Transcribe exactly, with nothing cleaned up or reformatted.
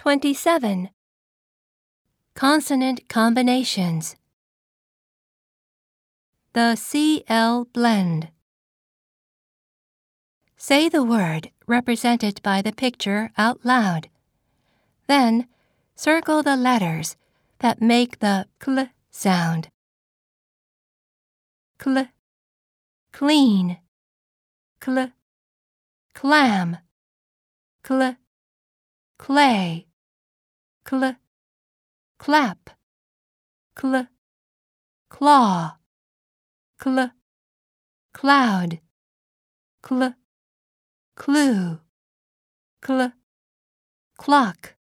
twenty-seven. Consonant combinations. The C L blend. Say the word represented by the picture out loud. Then, circle the letters that make the cl sound. Cl, clean, cl, clam, cl, clay, cl, clap, cl, claw, cl, cloud, cl, clue, cl, clock.